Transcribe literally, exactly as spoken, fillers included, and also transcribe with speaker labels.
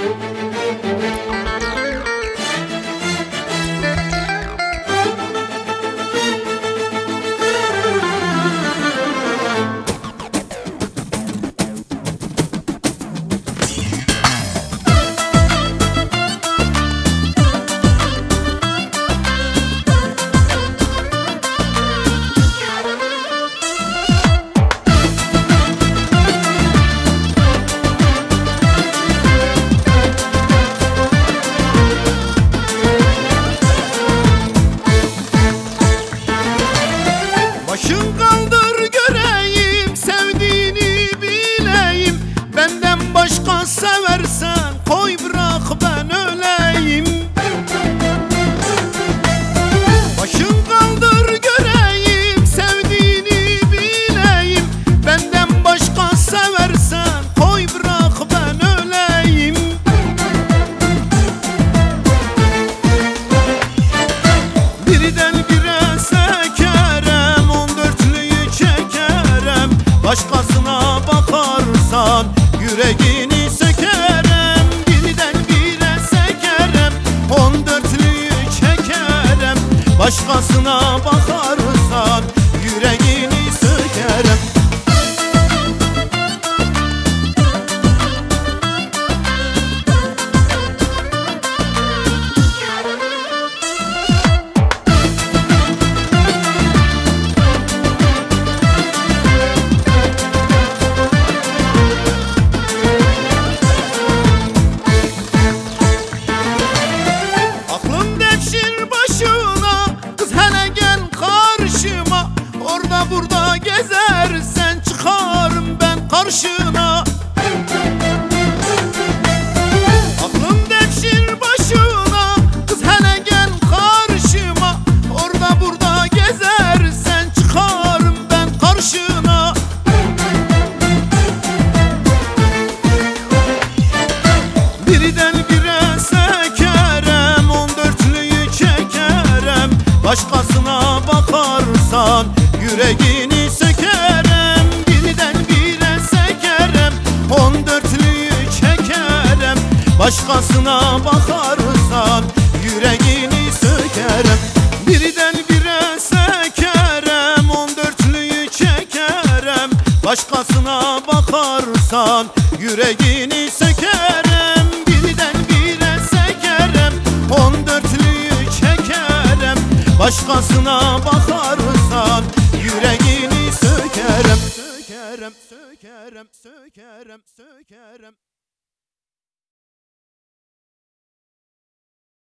Speaker 1: Başın kaldır göreyim, sevdiğini bileyim. Benden başka seversen koy bırak ben öleyim. Başın kaldır göreyim, sevdiğini bileyim. Benden başka seversen koy bırak ben öleyim. Birden bire sekerem, başkasına bakarsan yüreğini sökerem. Birden bire sekerem, on dörtlüyü çekerem. Başkasına bakarsan yüreğini sökerem. Burada gezersen çıkarım ben karşına. Aklım devşir başına, kız hele gel karşıma. Orada burada gezersen çıkarım ben karşına. Birden bire sekerem, on dörtlüyü çekerem. Başkasına bakarsan yüreğini sökerem. Birden bire sekerem, on dörtlüyü çekerem. Başkasına bakarsan yüreğini sökerem. Birden bire sekerem, on dörtlüyü çekerem. Başkasına bakarsan yüreğini sökerem. Birden bire sekerem, on dörtlüyü çekerem. Başkasına bakarsan yüreğini sökerem. Sökerem, sökerem, sökerem, sökerem.